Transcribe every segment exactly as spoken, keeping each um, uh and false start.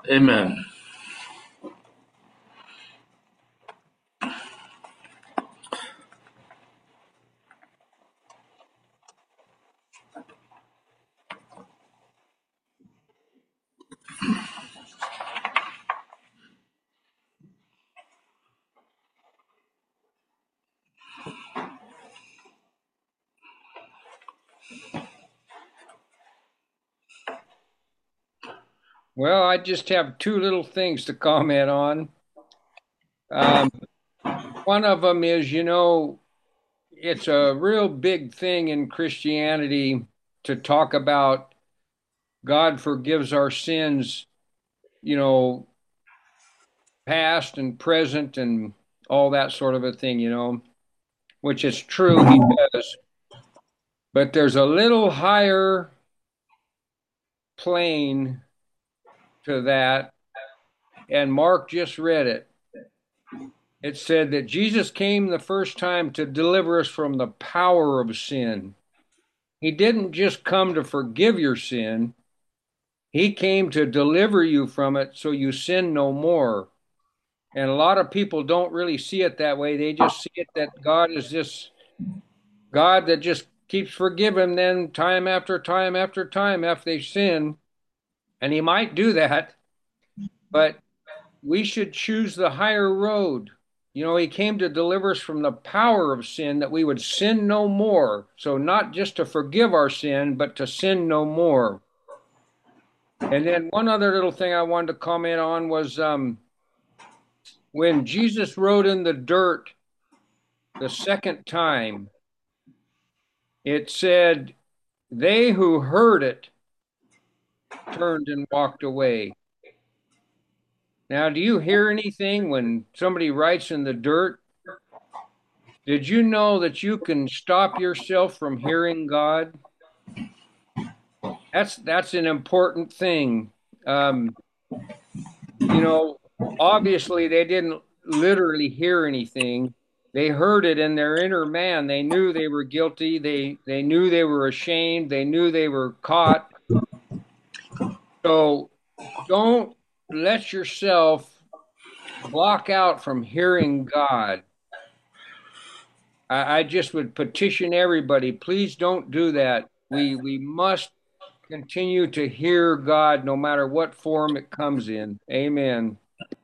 Amen. Well, I just have two little things to comment on. Um, one of them is, you know, it's a real big thing in Christianity to talk about God forgives our sins, you know, past and present and all that sort of a thing, you know, which is true, he does. But there's a little higher plane to that, and Mark just read it. It said that Jesus came the first time to deliver us from the power of sin. He didn't just come to forgive your sin, he came to deliver you from it so you sin no more. And a lot of people don't really see it that way. They just see it that God is this God that just keeps forgiving them time after time after time after they sin. And he might do that, but we should choose the higher road. You know, he came to deliver us from the power of sin that we would sin no more. So, not just to forgive our sin, but to sin no more. And then one other little thing I wanted to comment on was um, when Jesus rode in the dirt the second time, it said, they who heard it turned and walked away. Now, do you hear anything when somebody writes in the dirt? Did you know that you can stop yourself from hearing God? That's that's an important thing. Um, you know, obviously they didn't literally hear anything. They heard it in their inner man. They knew they were guilty. They they knew they were ashamed. They knew they were caught. So don't let yourself block out from hearing God. I, I just would petition everybody, please don't do that. We we must continue to hear God no matter what form it comes in. Amen.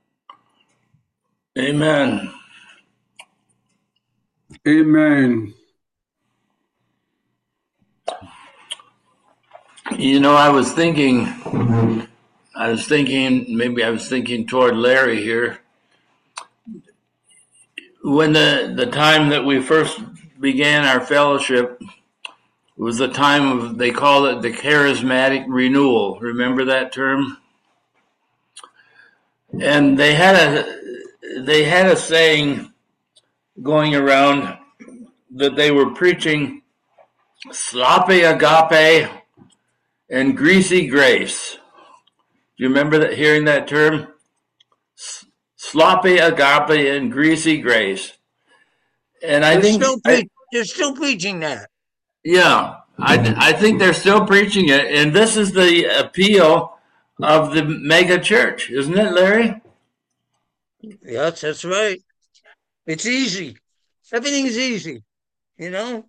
Amen. Amen. You know, I was thinking, I was thinking, maybe I was thinking toward Larry here. When the, the time that we first began our fellowship was the time of, they call it the charismatic renewal. Remember that term? And they had a, they had a saying going around that they were preaching sloppy agape and greasy grace. Do you remember that, hearing that term? S- sloppy agape and greasy grace. And I They're think, still I, pre- they're still preaching that. yeah, I, I think they're still preaching it. And this is the appeal of the mega church, isn't it, Larry? Yes, that's right. It's easy. Everything's easy, you know?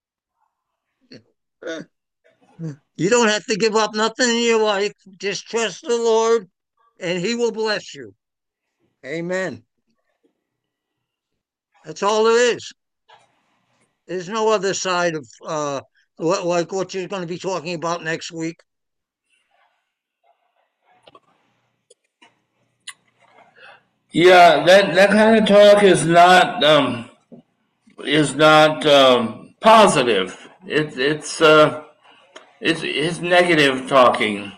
You don't have to give up nothing in your life. Just trust the Lord and he will bless you. Amen. That's all there is. There's no other side of uh what like what you're going to be talking about next week. Yeah, that, that kind of talk is not um, is not um, positive. It's it's uh, it's it's negative talking.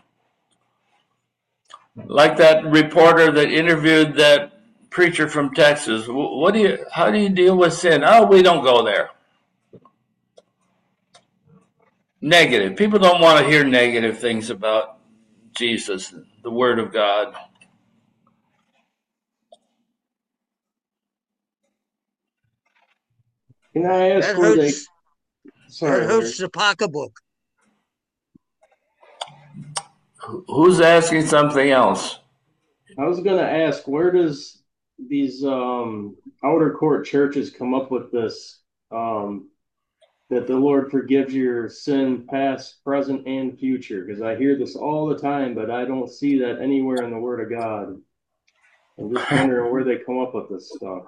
Like that reporter that interviewed that preacher from Texas. What do you? How do you deal with sin? Oh, we don't go there. Negative. People don't want to hear negative things about Jesus, the Word of God. Can I ask That where they? hurts that Sorry, Larry. hurts the pocketbook. Who's asking something else? I was going to ask, where does these um, outer court churches come up with this, um, that the Lord forgives your sin past, present, and future? Because I hear this all the time, but I don't see that anywhere in the Word of God. I'm just wondering where they come up with this stuff.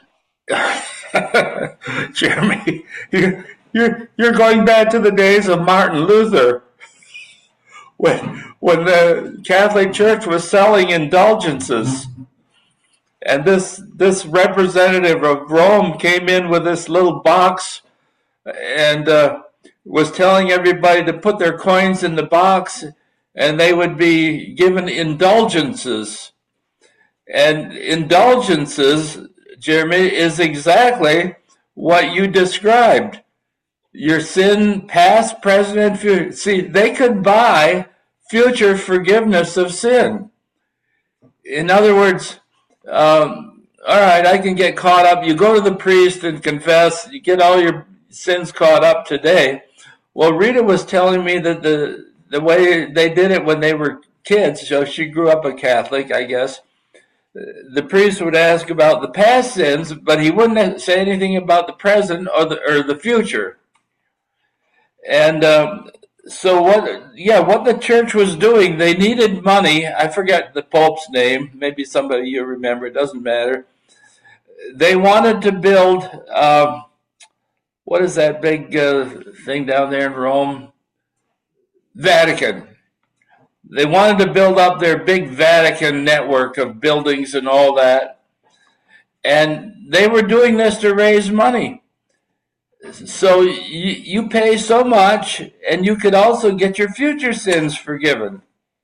Jeremy, you're, you're, you're going back to the days of Martin Luther, when, when the Catholic Church was selling indulgences. And this, this representative of Rome came in with this little box and uh, was telling everybody to put their coins in the box and they would be given indulgences. And indulgences, Jeremy, is exactly what you described. Your sin, past, present, and future. See, they could buy future forgiveness of sin. In other words, um, all right, I can get caught up. You go to the priest and confess. You get all your sins caught up today. Well, Rita was telling me that the, the way they did it when they were kids, so she grew up a Catholic, I guess, the priest would ask about the past sins, but he wouldn't say anything about the present or the or the future. And um, so what? Yeah, what the church was doing, they needed money. I forget the Pope's name. Maybe somebody you remember. It doesn't matter. They wanted to build. Uh, what is that big uh, thing down there in Rome? Vatican. They wanted to build up their big Vatican network of buildings and all that. And they were doing this to raise money. So you, you pay so much, and you could also get your future sins forgiven.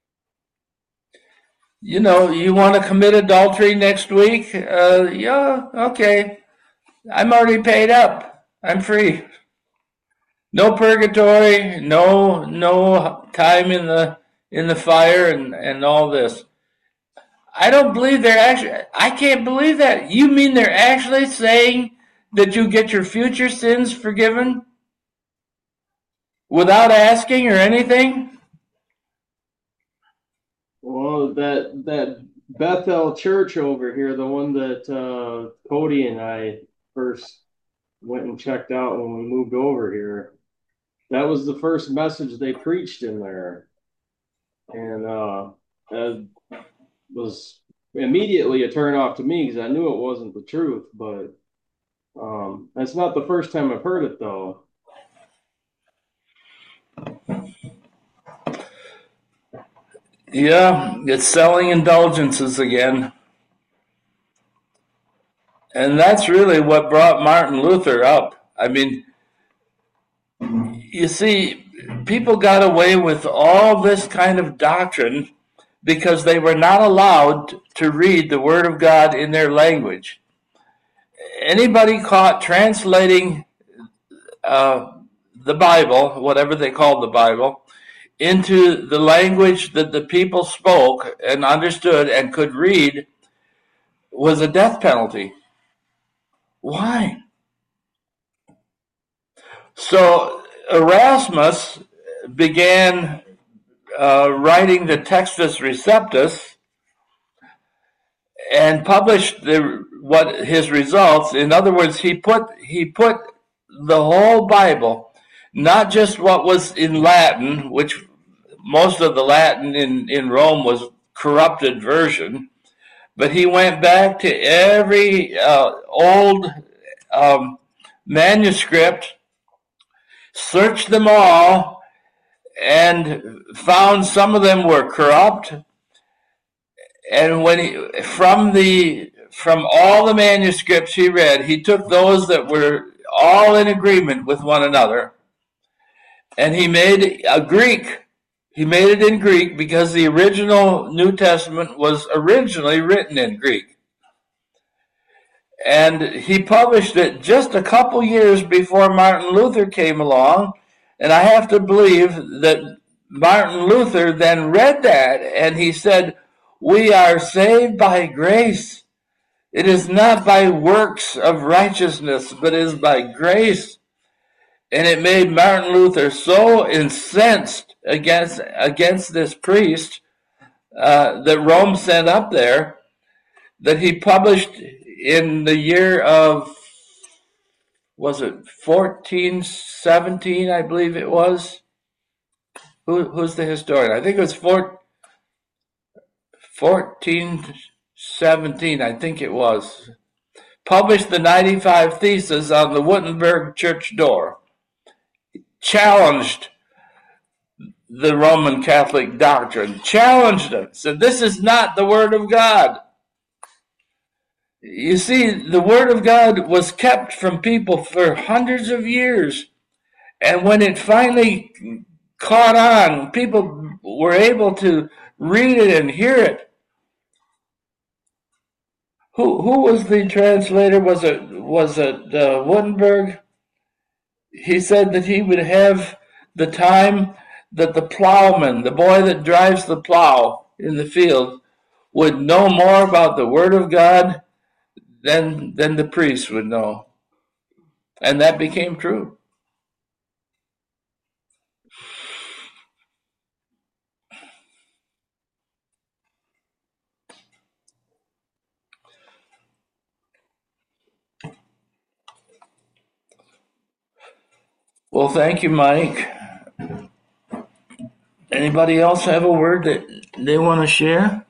You know, you want to commit adultery next week? Uh, yeah, okay. I'm already paid up. I'm free. No purgatory, no no time in the in the fire and, and all this. I don't believe they're actually, I can't believe that. You mean they're actually saying that you get your future sins forgiven without asking or anything? Well, that that Bethel Church over here, the one that uh, Cody and I first went and checked out when we moved over here, that was the first message they preached in there. And uh, that was immediately a turn off to me because I knew it wasn't the truth. But um, that's not the first time I've heard it, though. Yeah, it's selling indulgences again. And that's really what brought Martin Luther up. I mean, you see, people got away with all this kind of doctrine because they were not allowed to read the Word of God in their language. Anybody caught translating uh, the Bible, whatever they called the Bible, into the language that the people spoke and understood and could read was a death penalty. Why? So Erasmus began uh, writing the Textus Receptus and published the, what his results. In other words, he put he put the whole Bible, not just what was in Latin, which most of the Latin in, in Rome was corrupted version, but he went back to every uh, old um, manuscript, searched them all, and found some of them were corrupt. And when he, from the from all the manuscripts he read, he took those that were all in agreement with one another, and he made a Greek. He made it in Greek because the original New Testament was originally written in Greek. And he published it just a couple years before Martin Luther came along. And I have to believe that Martin Luther then read that and he said, "We are saved by grace. It is not by works of righteousness, but it is by grace." And it made Martin Luther so incensed against against this priest uh, that Rome sent up there that he published in the year of, was it fourteen seventeen, I believe it was. Who, who's the historian? I think it was four, fourteen seventeen, I think it was. Published the ninety-five Theses on the Wittenberg church door. Challenged the Roman Catholic doctrine. Challenged it. Said, this is not the Word of God. You see, the Word of God was kept from people for hundreds of years. And when it finally caught on, people were able to read it and hear it. Who who was the translator? Was it was it uh, Wittenberg? He said that he would have the time that the plowman, the boy that drives the plow in the field, would know more about the Word of God than than the priest would know, and that became true. Well, thank you, Mike. Anybody else have a word that they want to share?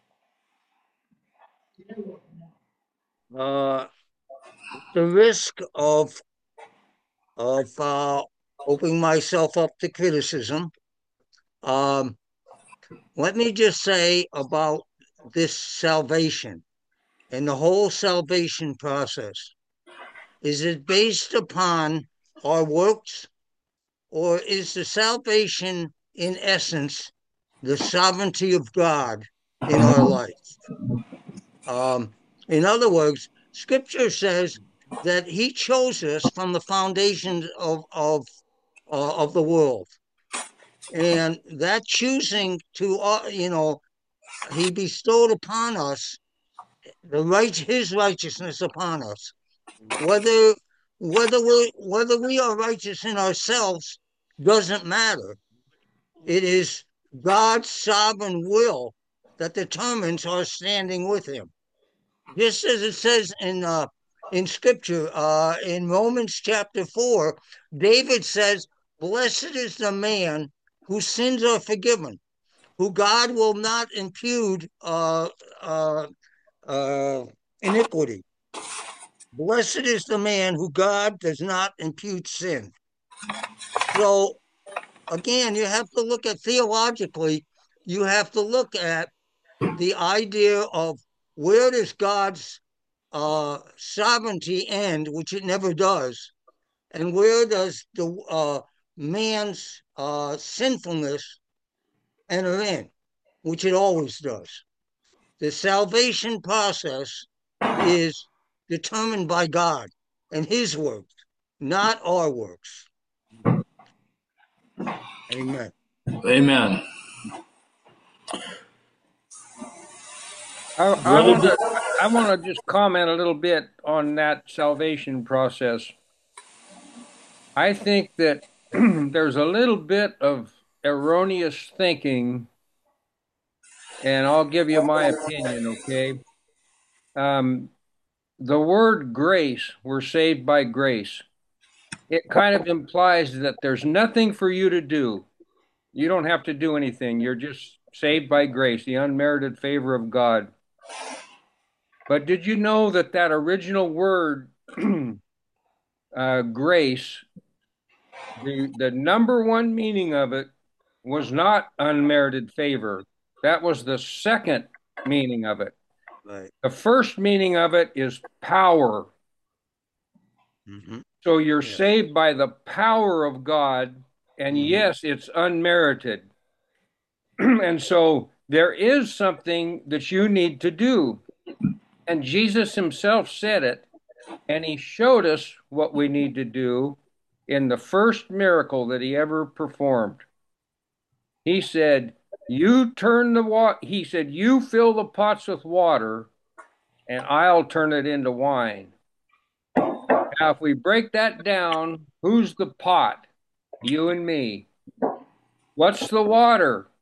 Uh, the risk of of uh, opening myself up to criticism. Um, let me just say about this salvation and the whole salvation process. Is it based upon our works, or is the salvation, in essence, the sovereignty of God in our life? Um, in other words, Scripture says that He chose us from the foundations of of uh, of the world, and that choosing to, uh, you know, He bestowed upon us the right, His righteousness upon us. Whether whether we whether we are righteous in ourselves doesn't matter. It is God's sovereign will that determines our standing with Him. Just as it says in uh, in Scripture, uh, in Romans chapter four, David says, "Blessed is the man whose sins are forgiven, who God will not impute uh, uh, uh, iniquity. Blessed is the man who God does not impute sin." So again, you have to look at theologically, you have to look at the idea of where does God's uh, sovereignty end, which it never does, and where does the uh, man's uh, sinfulness enter in, which it always does. The salvation process is determined by God and His works, not our works. Amen. Amen. I, I want to I want to just comment a little bit on that salvation process. I think that there's a little bit of erroneous thinking, and I'll give you my opinion, okay? Um, the word grace, we're saved by grace. It kind of implies that there's nothing for you to do. You don't have to do anything. You're just saved by grace, the unmerited favor of God. But did you know that that original word, uh, grace, the, the number one meaning of it was not unmerited favor. That was the second meaning of it. Right. The first meaning of it is power. Mm-hmm. So you're Yeah. saved by the power of God, and Mhm. yes, it's unmerited. And so there is something that you need to do. And Jesus Himself said it, and He showed us what we need to do in the first miracle that He ever performed. He said, you turn the water, He said, you fill the pots with water, and I'll turn it into wine. Now, if we break that down, who's the pot? You and me. What's the water?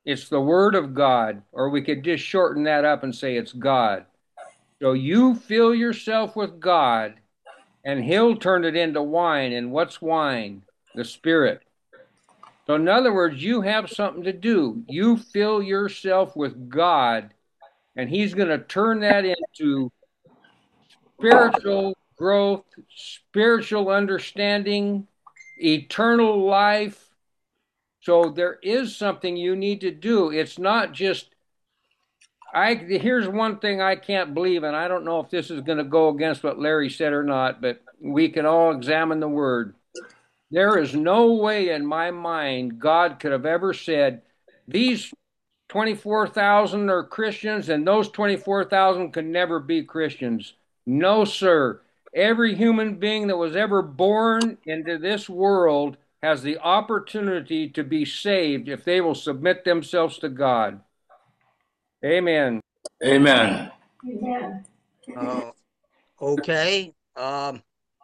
It's the Word of God, or we could just shorten that up and say it's God. So you fill yourself with God, and He'll turn it into wine. And what's wine? The Spirit. So in other words, you have something to do. You fill yourself with God, and He's going to turn that into spiritual growth, spiritual understanding, eternal life. So there is something you need to do. It's not just, I here's one thing I can't believe, and I don't know if this is going to go against what Larry said or not, but we can all examine the Word. There is no way in my mind God could have ever said, these twenty-four thousand are Christians and those twenty-four thousand can never be Christians. No, sir. Every human being that was ever born into this world has the opportunity to be saved if they will submit themselves to God. Amen. Amen. Amen. Uh, okay. Um,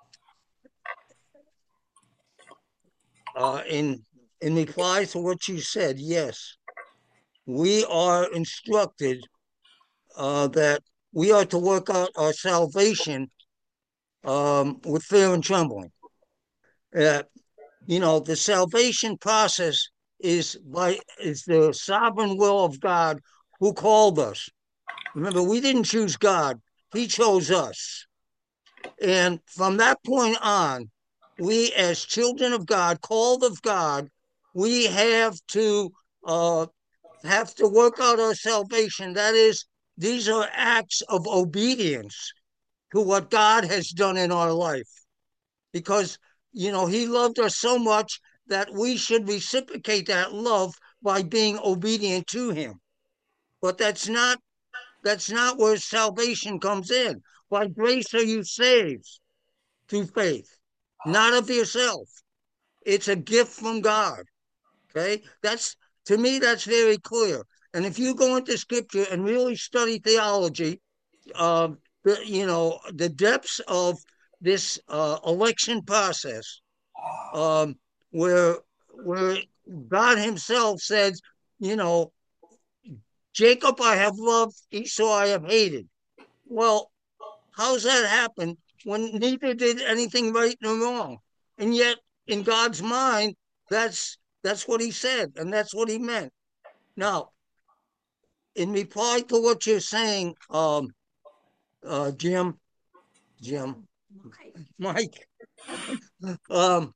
uh, in in reply to what you said, yes, we are instructed uh, that we are to work out our salvation um, with fear and trembling. Uh, you know, the salvation process is by is the sovereign will of God who called us. Remember, we didn't choose God; He chose us. And from that point on, we, as children of God, called of God, we have to uh, have to work out our salvation. That is, these are acts of obedience to what God has done in our life, because you know He loved us so much that we should reciprocate that love by being obedient to Him. But that's not that's not where salvation comes in. By grace are you saved through faith, not of yourself. It's a gift from God. Okay, that's to me that's very clear. And if you go into Scripture and really study theology, uh, the, you know the depths of this uh, election process, um, where where God Himself says, you know, Jacob I have loved, Esau I have hated. Well, how's that happen when neither did anything right nor wrong? And yet, in God's mind, that's that's what He said, and that's what He meant. Now, in reply to what you're saying, um, uh, Jim, Jim, Mike, um,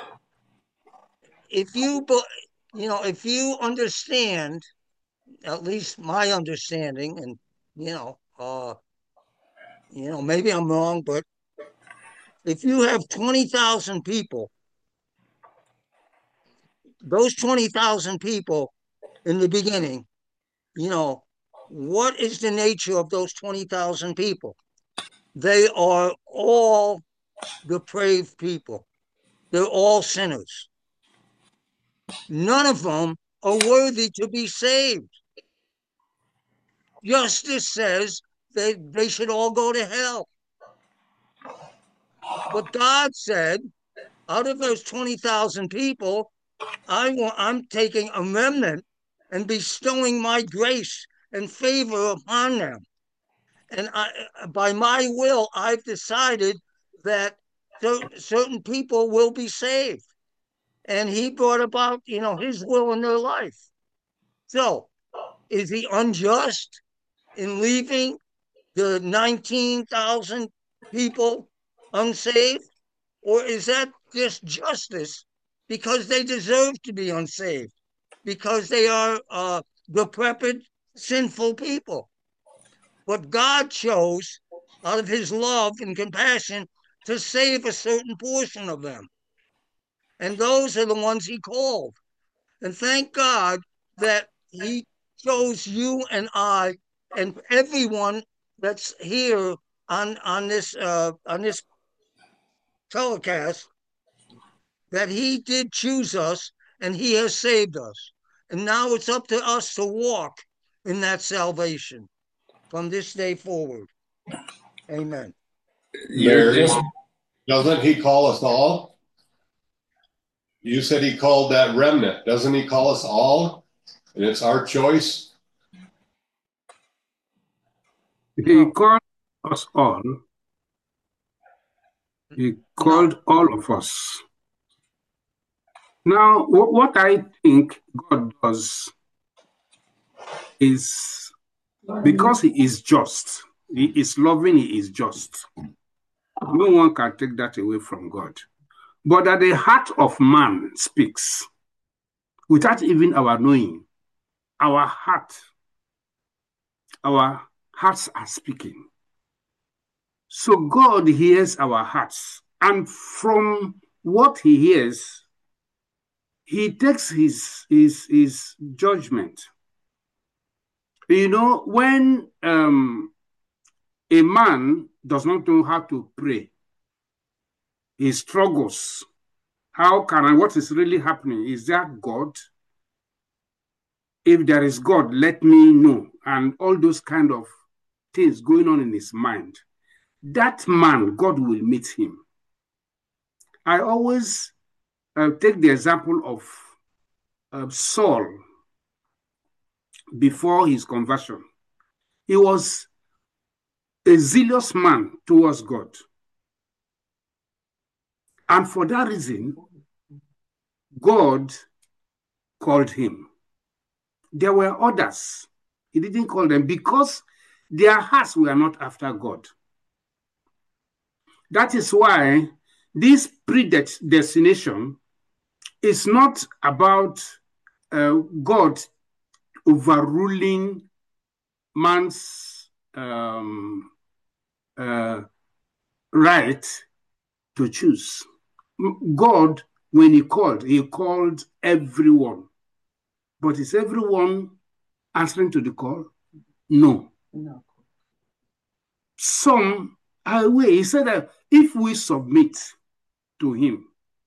if you, you know, if you understand, at least my understanding, and you know, uh, you know, maybe I'm wrong, but if you have twenty thousand people, those twenty thousand people in the beginning, you know, what is the nature of those twenty thousand people? They are all depraved people. They're all sinners. None of them are worthy to be saved. Justice says that they should all go to hell. But God said, out of those twenty thousand people, I want, I'm taking a remnant and bestowing my grace and favor upon them. And I, by my will, I've decided that certain people will be saved. And He brought about, you know, His will in their life. So, is He unjust in leaving the nineteen thousand people unsaved? Or is that just justice because they deserve to be unsaved? Because they are uh, decrepit, sinful people. But God chose, out of His love and compassion, to save a certain portion of them. And those are the ones He called. And thank God that He chose you and I and everyone that's here on, on this uh, on this telecast, that He did choose us and He has saved us. And now it's up to us to walk in that salvation from this day forward. Amen. Larry, doesn't He call us all? You said He called that remnant. Doesn't He call us all? And it's our choice. He called us all. He called all of us. Now, wh- what I think God does is because He is just, He is loving, He is just. No one can take that away from God. But that the heart of man speaks without even our knowing. Our heart, our hearts are speaking. So God hears our hearts. And from what He hears, He takes his, his, his judgment. You know, when um, a man does not know how to pray, he struggles. How can I, what is really happening? Is that God? If there is God, let me know. And all those kind of things going on in his mind. That man, God will meet him. I always uh, take the example of uh, Saul before his conversion. He was a zealous man towards God. And for that reason, God called him. There were others. He didn't call them because their hearts were not after God. That is why this predestination is not about uh, God overruling man's um, uh, right to choose. God, when he called, he called everyone. But is everyone answering to the call? No. No. Some are away. He said that if we submit to him,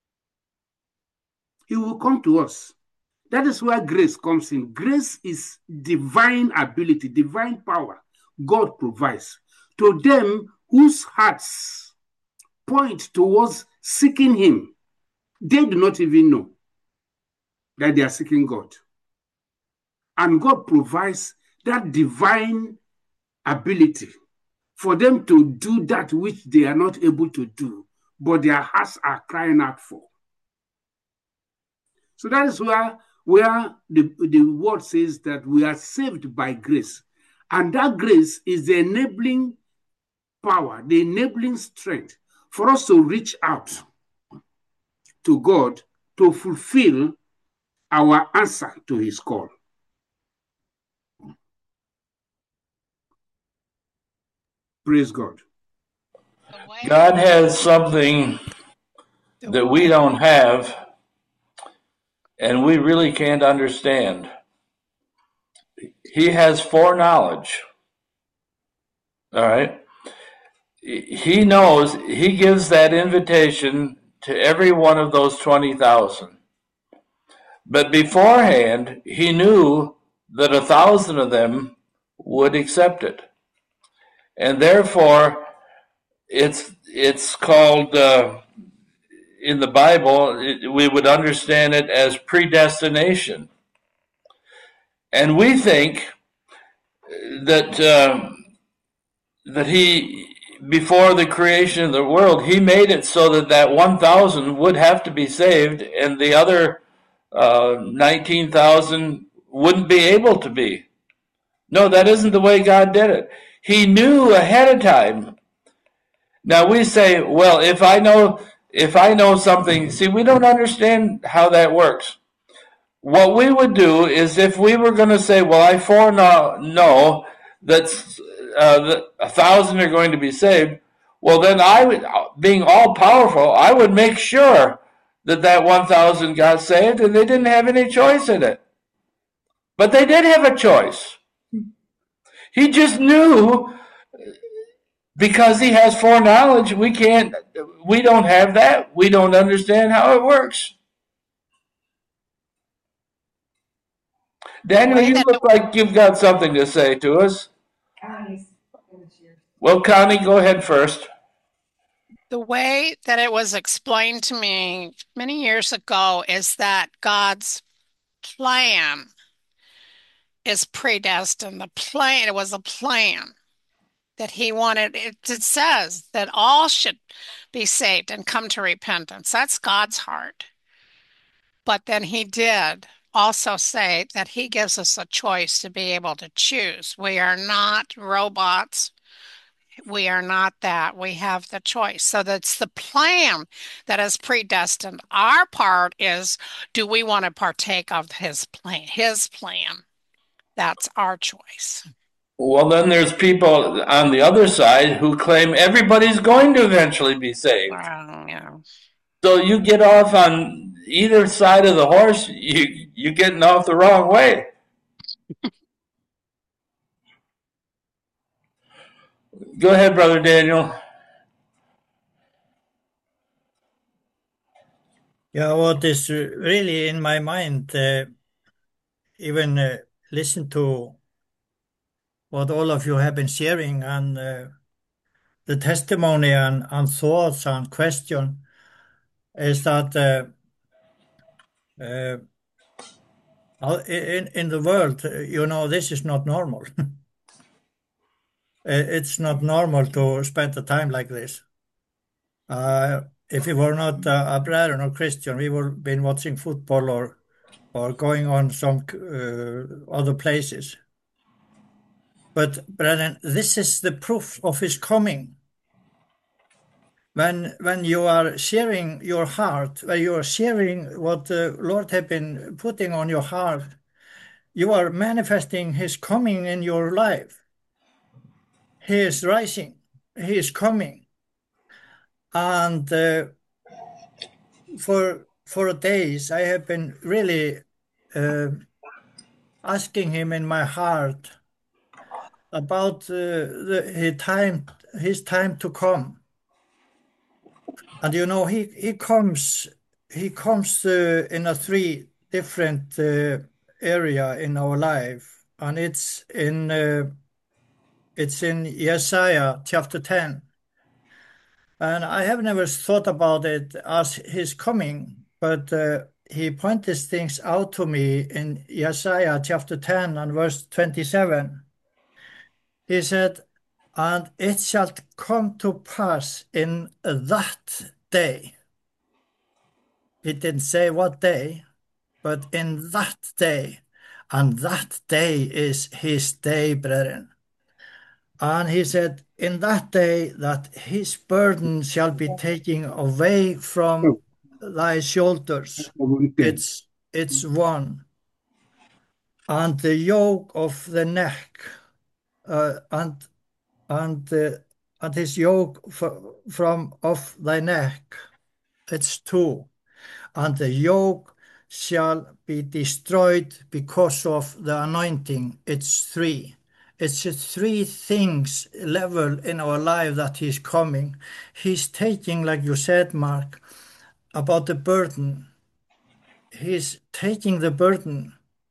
he will come to us. That is where grace comes in. Grace is divine ability, divine power God provides to them whose hearts point towards seeking him. They do not even know that they are seeking God. And God provides that divine ability for them to do that which they are not able to do, but their hearts are crying out for. So that is where, where the, the word says that we are saved by grace. And that grace is the enabling power, the enabling strength for us to reach out to God to fulfill our answer to his call. Praise God. God has something that we don't have, and we really can't understand. He has foreknowledge. All right. He knows, he gives that invitation to every one of those twenty thousand. But beforehand, he knew that a thousand of them would accept it. And therefore, it's it's called, uh, in the Bible, it, we would understand it as predestination. And we think that uh, that he, before the creation of the world, he made it so that that one thousand would have to be saved, and the other uh, nineteen thousand wouldn't be able to be. No, that isn't the way God did it. He knew ahead of time. Now we say, well, if I know if I know something, see, we don't understand how that works. What we would do is, if we were going to say, well, I foreknow that, uh, that a thousand are going to be saved, well, then I would, being all powerful, I would make sure that that one thousand got saved, and they didn't have any choice in it. But they did have a choice. He just knew, because he has foreknowledge. We can't, we don't have that. We don't understand how it works. Daniel, you look like you've got something to say to us. Well, Connie, go ahead first. The way that it was explained to me many years ago is that God's plan is predestined. The plan, it was a plan that he wanted. It, it says that all should be saved and come to repentance. That's God's heart. But then he did also say that he gives us a choice to be able to choose. We are not robots. We are not that. We have the choice. So that's the plan that is predestined. Our part is, do we want to partake of his plan? His plan. That's our choice. Well, then there's people on the other side who claim everybody's going to eventually be saved. Well, yeah. So you get off on either side of the horse, you you're getting off the wrong way. Go ahead, Brother Daniel. Yeah, what is really in my mind, uh, even uh, listen to what all of you have been sharing and uh, the testimony and, and thoughts and question is that uh, uh, in, in the world, you know, this is not normal. It's not normal to spend the time like this. Uh, if we were not uh, a brethren or Christian, we would have been watching football or or going on some uh, other places. But brethren, this is the proof of his coming. When when you are sharing your heart, when you are sharing what the Lord has been putting on your heart, you are manifesting his coming in your life. He is rising. He is coming. And uh, for for days, I have been really uh, asking him in my heart about uh, the, his time, his time to come. And you know, he he comes he comes uh, in a three different uh, area in our life, and it's in uh, it's in Isaiah chapter ten. And I have never thought about it as his coming, but uh, he pointed things out to me in Isaiah chapter ten and verse twenty-seven. He said, "And it shall come to pass in that day." He didn't say what day, but in that day. And that day is his day, brethren. And he said, in that day that his burden shall be taken away from thy shoulders. It's, it's one. And the yoke of the neck, uh, and and uh, and his yoke f- from off thy neck, it's two. And the yoke shall be destroyed because of the anointing. It's three. It's three things level in our life that he's coming. He's taking, like you said, Mark, about the burden. He's taking the burden.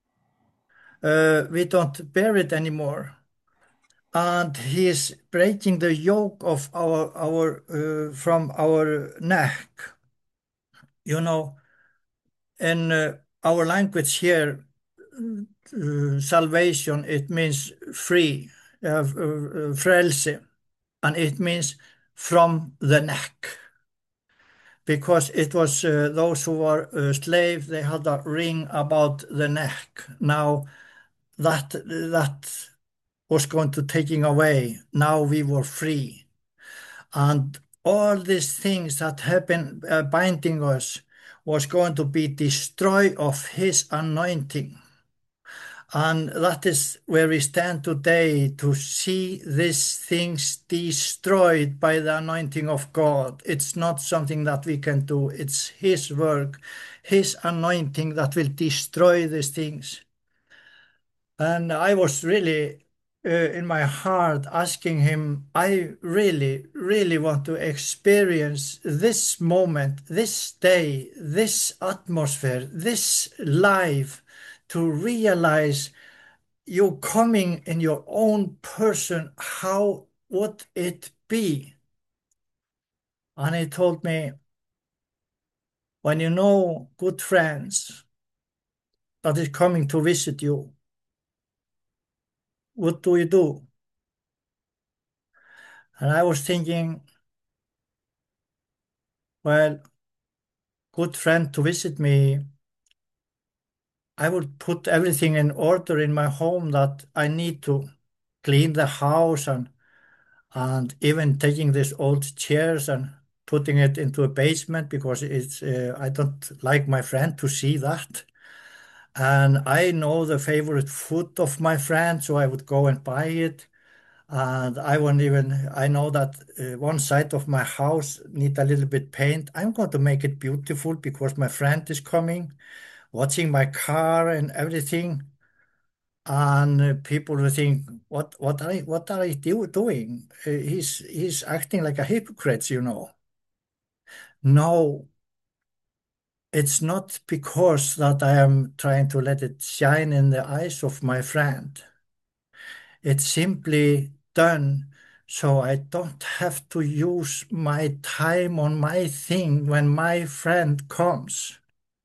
Uh, we don't bear it anymore. And he is breaking the yoke of our our uh, from our neck. You know, in uh, our language here, uh, salvation, it means free, uh, uh, frelse, and it means from the neck. Because it was uh, those who were uh, slaves, they had a ring about the neck. Now that that was going to taking away. Now we were free, and all these things that have been uh, binding us was going to be destroyed of his anointing. And that is where we stand today, to see these things destroyed by the anointing of God. It's not something that we can do. It's his work, his anointing that will destroy these things. And I was really uh, in my heart asking him, I really, really want to experience this moment, this day, this atmosphere, this life, to realize you coming in your own person. How would it be? And he told me, when you know good friends that is coming to visit you, what do you do? And I was thinking, well, good friend to visit me, I would put everything in order in my home that I need to clean the house and and even taking these old chairs and putting it into a basement because it's uh, I don't like my friend to see that. And I know the favorite food of my friend, so I would go and buy it. And I won't even, I know that uh, one side of my house need a little bit paint. I'm going to make it beautiful because my friend is coming, watching my car and everything. And uh, people will think, what, what are, you- what are you do, doing? Uh, he's, he's acting like a hypocrite, you know. No, it's not because that I am trying to let it shine in the eyes of my friend. It's simply done so I don't have to use my time on my thing when my friend comes.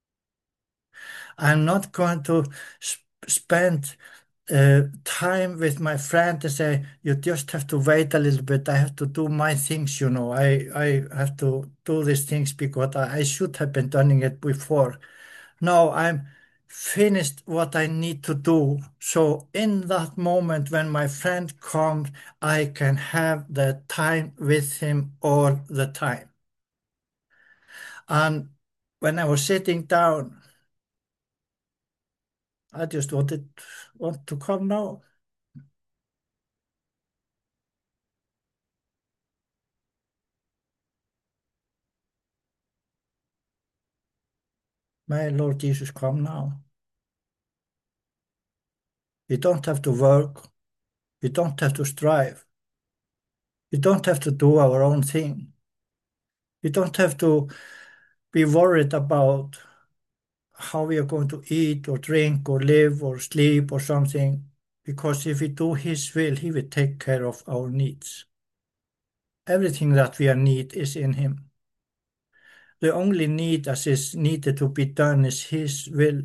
I'm not going to sp- spend uh, time with my friend and say, you just have to wait a little bit. I have to do my things, you know. I, I have to do these things because I, I should have been doing it before. No, I'm finished what I need to do. So in that moment when my friend comes, I can have the time with him all the time. And when I was sitting down, I just wanted want to come now. My Lord Jesus, come now. We don't have to work. We don't have to strive. We don't have to do our own thing. We don't have to be worried about how we are going to eat or drink or live or sleep or something. Because if we do His will, He will take care of our needs. Everything that we are need is in Him. The only need that is needed to be done is His will.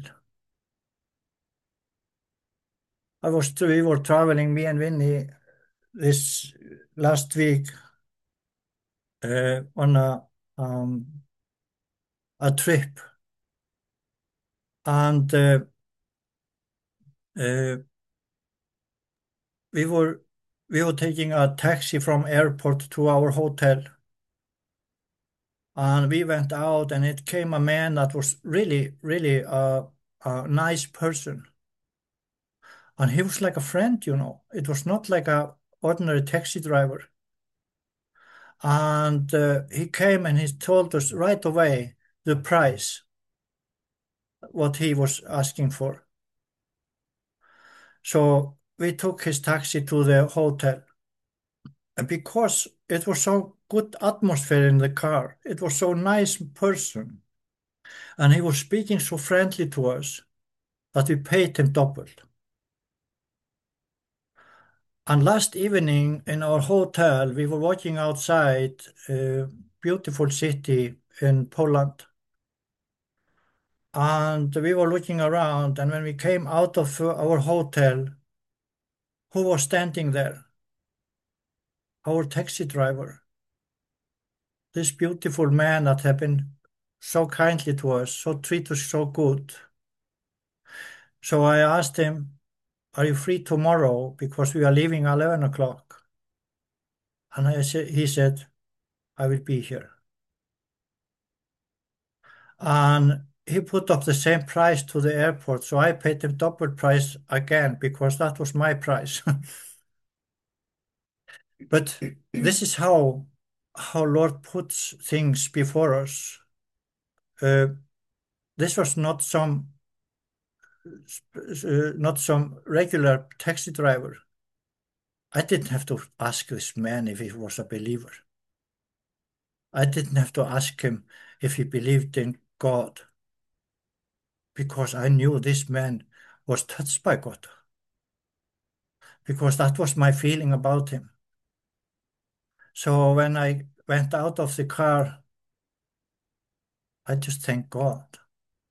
I was we were traveling, me and Winnie, this last week uh, on a um, a trip, and uh, uh, we were we were taking a taxi from airport to our hotel, and we went out, and it came a man that was really, really a, a nice person, and he was like a friend, you know. It was not like a ordinary taxi driver, and uh, he came and he told us right away the price, what he was asking for. So we took his taxi to the hotel. And because it was so good atmosphere in the car, it was so nice person, and he was speaking so friendly to us that we paid him double. And last evening in our hotel, we were walking outside a beautiful city in Poland. And we were looking around, and when we came out of our hotel, who was standing there? Our taxi driver. This beautiful man that had been so kindly to us, so treat us so good. So I asked him, are you free tomorrow? Because we are leaving eleven o'clock. And I said, he said, I will be here. And he put up the same price to the airport. So I paid him double price again because that was my price. But this is how how Lord puts things before us. Uh, this was not some uh, not some regular taxi driver. I didn't have to ask this man if he was a believer. I didn't have to ask him if he believed in God because I knew this man was touched by God because that was my feeling about him. So when I went out of the car, I just thank God.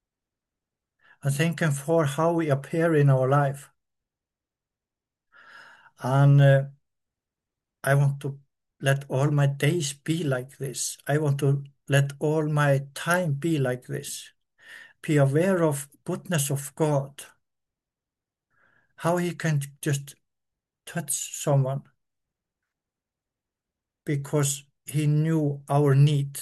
I thank Him for how we appear in our life. And uh, I want to let all my days be like this. I want to let all my time be like this. Be aware of goodness of God, how he can just touch someone because he knew our need.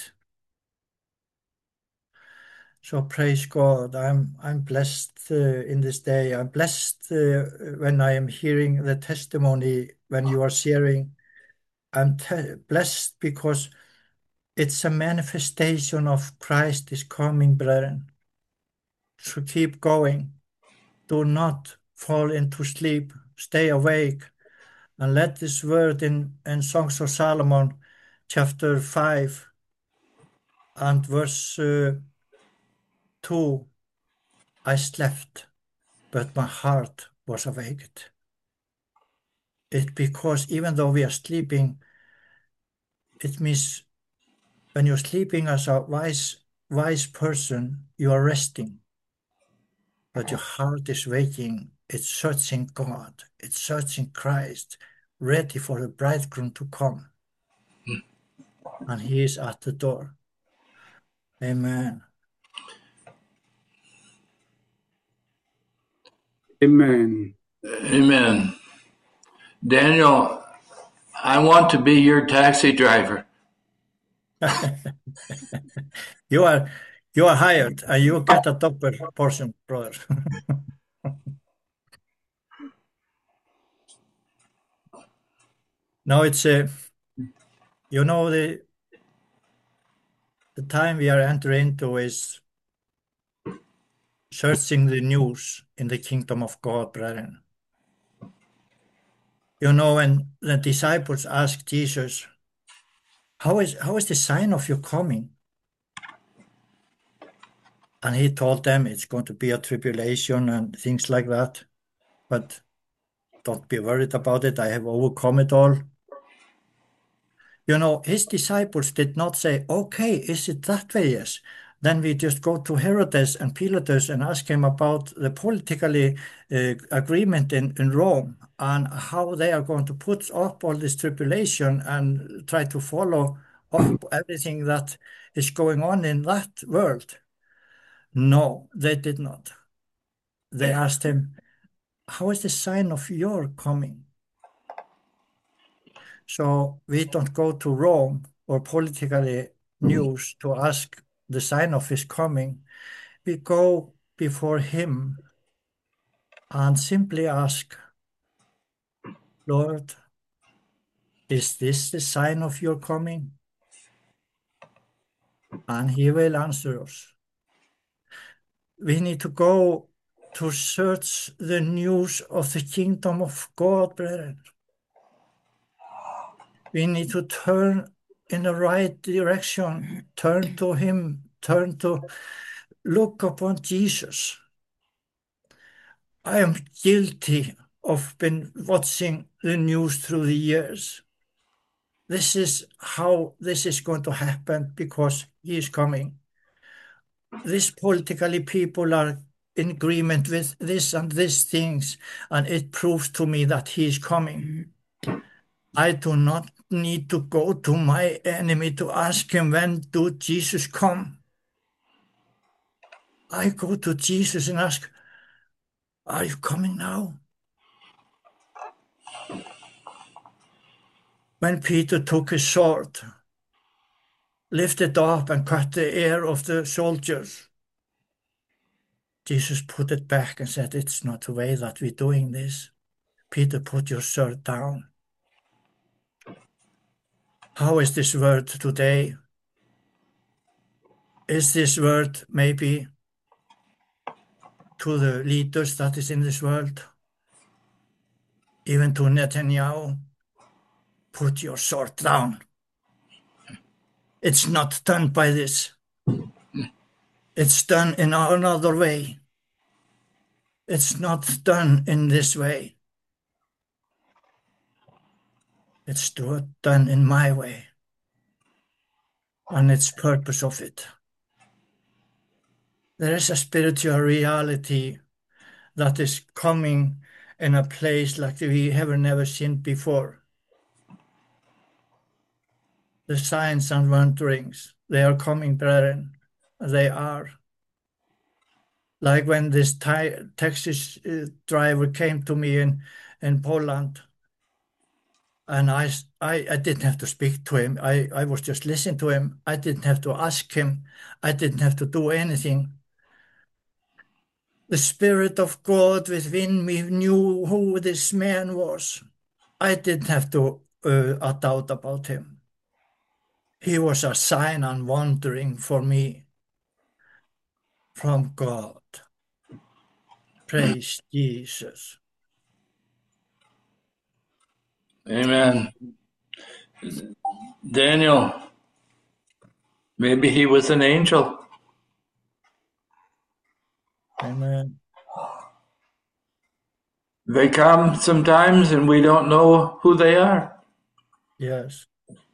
So praise God. I'm I'm blessed uh, in this day. I'm blessed uh, when I am hearing the testimony when you are sharing. I'm te- blessed because it's a manifestation of Christ is coming, brethren. So keep going. Do not fall into sleep. Stay awake and let this word in, in Songs of Solomon, chapter five and verse uh, two, I slept, but my heart was awaked. It's because even though we are sleeping, it means when you're sleeping as a wise, wise person, you are resting, but your heart is waking. It's searching God. It's searching Christ, ready for the bridegroom to come. And he is at the door. Amen. Amen. Amen. Daniel, I want to be your taxi driver. You are you are hired and you get a double portion, brother. No, it's a, you know, the the time we are entering into is searching the news in the kingdom of God, brethren. You know, when the disciples asked Jesus, how is how is the sign of your coming? And he told them it's going to be a tribulation and things like that. But don't be worried about it. I have overcome it all. You know, his disciples did not say, okay, is it that way? Yes. Then we just go to Herodes and Pilatus and ask him about the politically uh, agreement in, in Rome and how they are going to put up all this tribulation and try to follow up everything that is going on in that world. No, they did not. They asked him, how is the sign of your coming? So we don't go to Rome or politically news to ask the sign of his coming. We go before him and simply ask, Lord, is this the sign of your coming? And he will answer us. We need to go to search the news of the kingdom of God, brethren. We need to turn in the right direction, turn to him, turn to look upon Jesus. I am guilty of been watching the news through the years. This is how this is going to happen because he is coming. These politically people are in agreement with this and these things, and it proves to me that he is coming. I do not need to go to my enemy to ask him, when do Jesus come? I go to Jesus and ask, are you coming now? When Peter took his sword, lifted up and cut the ear of the soldiers, Jesus put it back and said, it's not the way that we're doing this. Peter, put your sword down. How is this word today? Is this word maybe to the leaders that is in this world? Even to Netanyahu? Put your sword down. It's not done by this. It's done in another way. It's not done in this way. It's done in my way. And its purpose of it. There is a spiritual reality that is coming in a place like we have never seen before. The signs and wonderings, they are coming, brethren. They are. Like when this Thai, taxi uh, driver came to me in, in Poland, and I, I, I didn't have to speak to him. I, I was just listening to him. I didn't have to ask him. I didn't have to do anything. The Spirit of God within me knew who this man was. I didn't have to uh, a doubt about him. He was a sign and wondering for me from God. Praise Jesus. Amen. Daniel, maybe he was an angel. Amen. They come sometimes and we don't know who they are. Yes.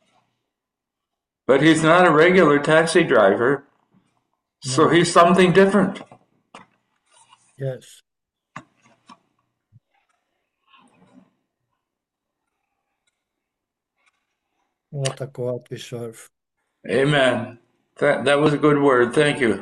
But he's not a regular taxi driver, so No. he's something different. Yes. What a God we serve. Amen. That, that was a good word. Thank you.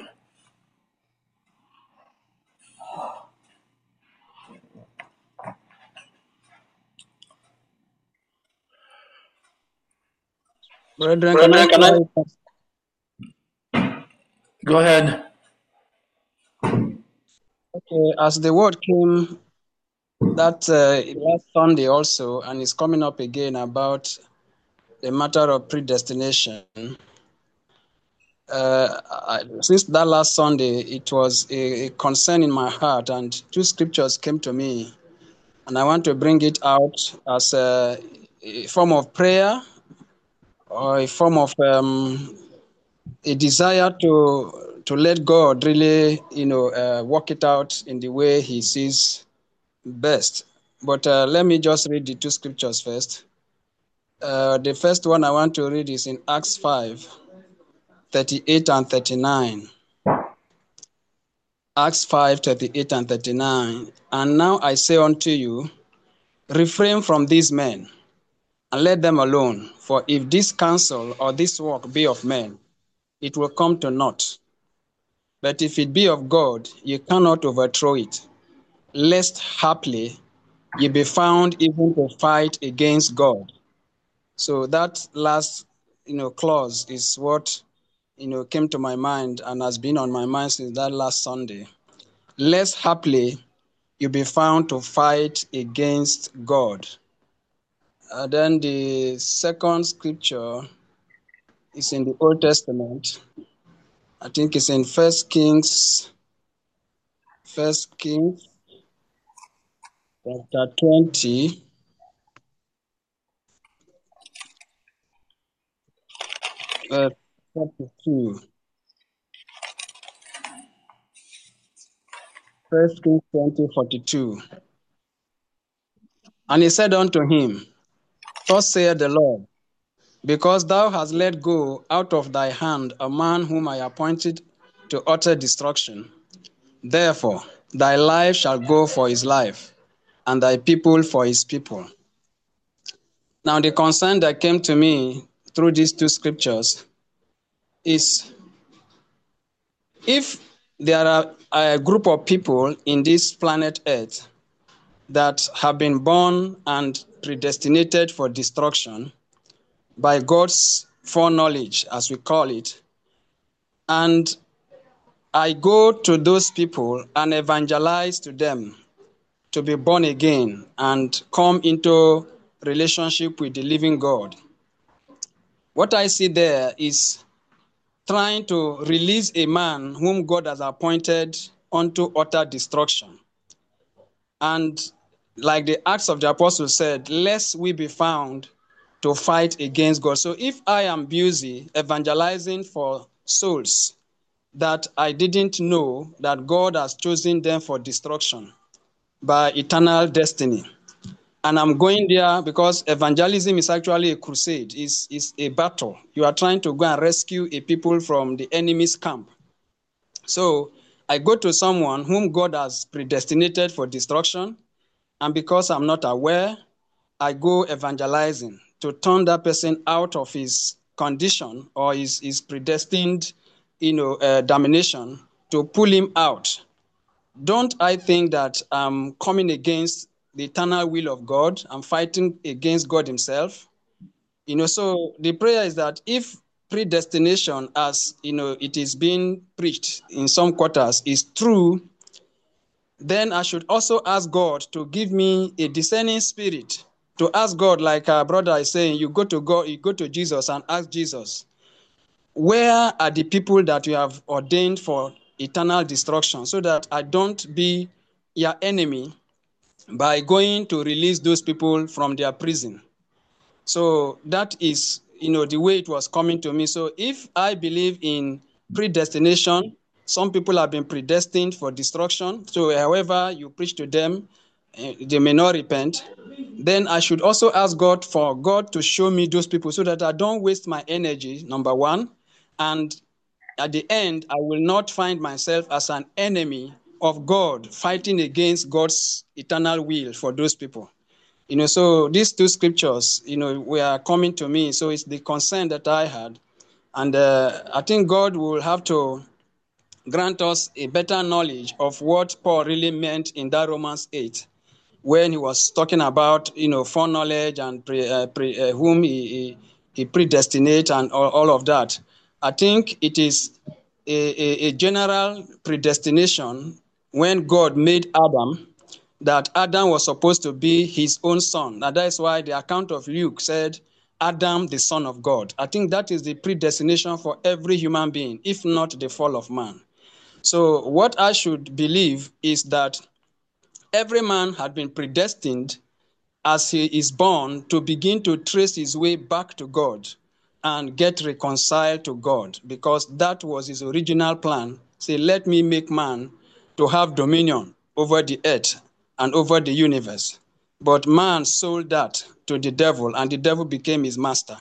Brethren, can I, Can I- try- Go ahead. Okay, as the word came that uh, last Sunday also, and it's coming up again about the matter of predestination. Uh, I, since that last Sunday, it was a, a concern in my heart, and two scriptures came to me, and I want to bring it out as a, a form of prayer or a form of um, a desire to to let God really, you know, uh, work it out in the way He sees best. But uh, let me just read the two scriptures first. Uh, the first one I want to read is in Acts five, thirty-eight and thirty-nine. Acts five, thirty-eight and thirty-nine. And now I say unto you, refrain from these men, and let them alone. For if this counsel or this work be of men, it will come to naught. But if it be of God, you cannot overthrow it, lest haply ye be found even to fight against God. So that last, you know, clause is what, you know, came to my mind and has been on my mind since that last Sunday. Lest haply you be found to fight against God. Uh, then the second scripture is in the Old Testament. I think it's in First Kings, First Kings, chapter twenty. Uh, forty-two. First Kings twenty, forty-two. And he said unto him, thus saith the Lord, because thou hast let go out of thy hand a man whom I appointed to utter destruction, therefore thy life shall go for his life, and thy people for his people. Now the concern that came to me through these two scriptures is, if there are a group of people in this planet Earth that have been born and predestinated for destruction by God's foreknowledge, as we call it, and I go to those people and evangelize to them to be born again and come into relationship with the living God. What I see there is trying to release a man whom God has appointed unto utter destruction. And like the Acts of the Apostles said, lest we be found to fight against God. So if I am busy evangelizing for souls that I didn't know that God has chosen them for destruction by eternal destiny, and I'm going there because evangelism is actually a crusade, is is a battle. You are trying to go and rescue a people from the enemy's camp. So I go to someone whom God has predestinated for destruction, and because I'm not aware, I go evangelizing to turn that person out of his condition or his, his predestined, you know, uh, domination, to pull him out. Don't I think that I'm coming against the eternal will of God? I'm fighting against God himself. You know, so the prayer is that if predestination, as you know, it is being preached in some quarters, is true, then I should also ask God to give me a discerning spirit, to ask God, like our brother is saying, you go to God, you go to Jesus and ask Jesus, where are the people that you have ordained for eternal destruction, so that I don't be your enemy by going to release those people from their prison. So that is, you know, the way it was coming to me. So if I believe in predestination, some people have been predestined for destruction. So however you preach to them, uh, they may not repent. Then I should also ask God for God to show me those people so that I don't waste my energy, number one. And at the end, I will not find myself as an enemy of God, fighting against God's eternal will for those people. You know, so these two scriptures, you know, were coming to me. So it's the concern that I had. And uh, I think God will have to grant us a better knowledge of what Paul really meant in that Romans eight, when he was talking about, you know, foreknowledge and pre, uh, pre, uh, whom he, he, he predestinate and all, all of that. I think it is a, a, a general predestination when God made Adam, that Adam was supposed to be his own son. And that's why the account of Luke said, Adam, the son of God. I think that is the predestination for every human being, if not the fall of man. So what I should believe is that every man had been predestined as he is born to begin to trace his way back to God and get reconciled to God, because that was his original plan. Say, let me make man to have dominion over the earth and over the universe. But man sold that to the devil, and the devil became his master.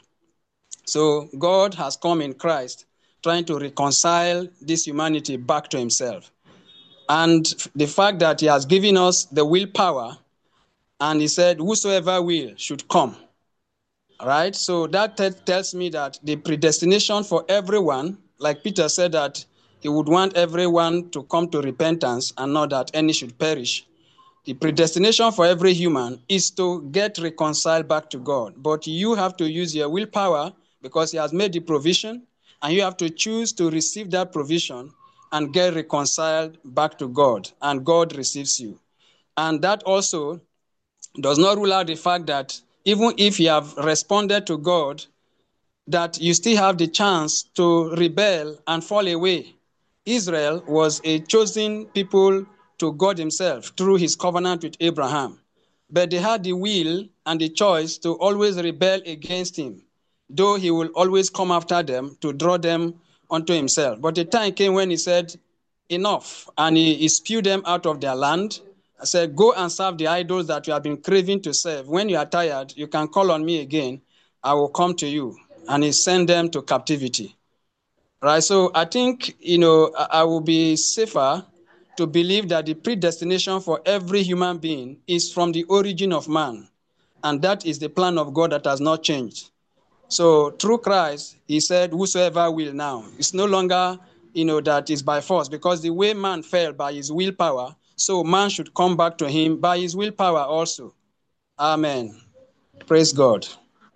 So God has come in Christ, trying to reconcile this humanity back to himself. And the fact that he has given us the willpower, and he said, whosoever will should come. All right? So that t- tells me that the predestination for everyone, like Peter said, that he would want everyone to come to repentance and not that any should perish. The predestination for every human is to get reconciled back to God. But you have to use your willpower, because he has made the provision, and you have to choose to receive that provision and get reconciled back to God, and God receives you. And that also does not rule out the fact that even if you have responded to God, that you still have the chance to rebel and fall away. Israel was a chosen people to God himself through his covenant with Abraham. But they had the will and the choice to always rebel against him, though he will always come after them to draw them unto himself. But the time came when he said, enough, and he, he spewed them out of their land. I said, go and serve the idols that you have been craving to serve. When you are tired, you can call on me again. I will come to you. And he sent them to captivity. Right? So I think, you know, I, I will be safer to believe that the predestination for every human being is from the origin of man. And that is the plan of God that has not changed. So through Christ, he said, whosoever will now. It's no longer, you know, that is by force, because the way man fell by his willpower, so man should come back to him by his willpower also. Amen. Praise God.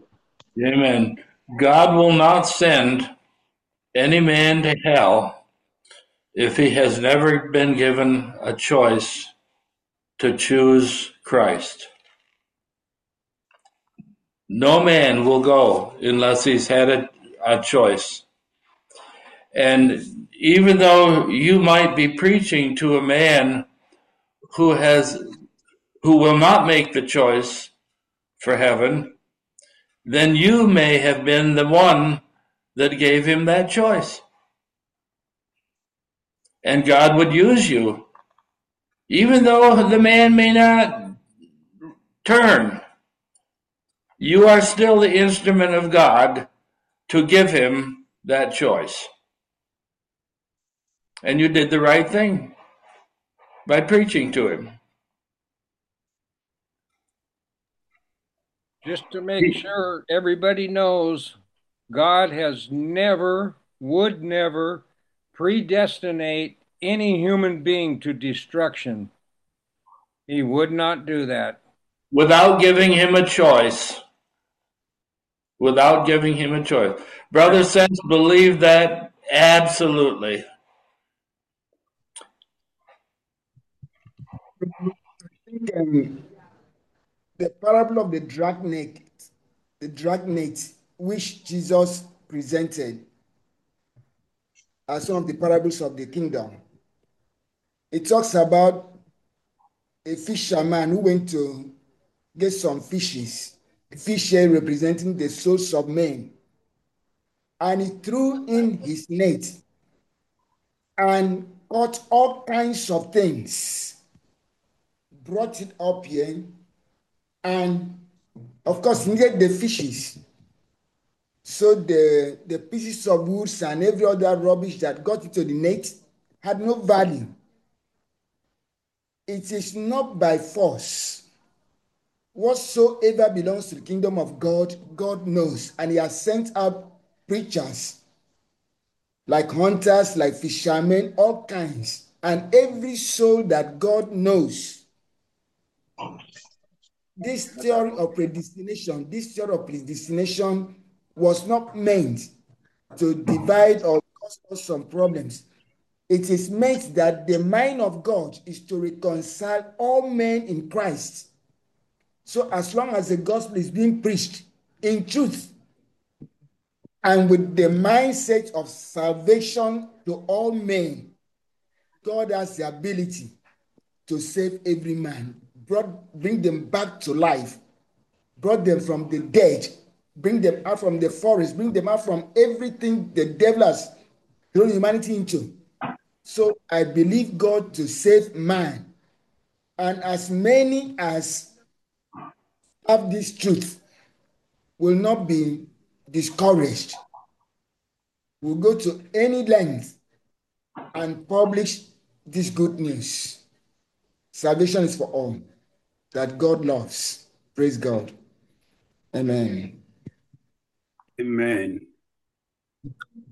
Amen. God will not send any man to hell if he has never been given a choice to choose Christ. No man will go unless he's had a, a choice. And even though you might be preaching to a man who has, who will not make the choice for heaven, then you may have been the one that gave him that choice. And God would use you. Even though the man may not turn, you are still the instrument of God to give him that choice. And you did the right thing by preaching to him. just to make sure everybody knows, God has never, would never predestinate any human being to destruction. He would not do that. Without giving him a choice. Without giving him a choice. Brother Sense, believe that absolutely. I think um, the parable of the dragnet, the dragnet, which Jesus presented as one of the parables of the kingdom, it talks about a fisherman who went to get some fishes, the fish here representing the souls of men, and he threw in his net and caught all kinds of things, brought it up here, and of course needed the fishes. So the, the pieces of woods and every other rubbish that got into the net had no value. It is not by force. Whatsoever belongs to the kingdom of God, God knows. And he has sent out preachers, like hunters, like fishermen, all kinds. And every soul that God knows. This theory of predestination, this theory of predestination was not meant to divide or cause us some problems. It is meant that the mind of God is to reconcile all men in Christ. So as long as the gospel is being preached in truth and with the mindset of salvation to all men, God has the ability to save every man, brought, bring them back to life, brought them from the dead, bring them out from the forest, bring them out from everything the devil has thrown humanity into. So I believe God to save man. And as many as have this truth will not be discouraged. We'll go to any length and publish this good news. Salvation is for all that God loves. Praise God. Amen. Amen.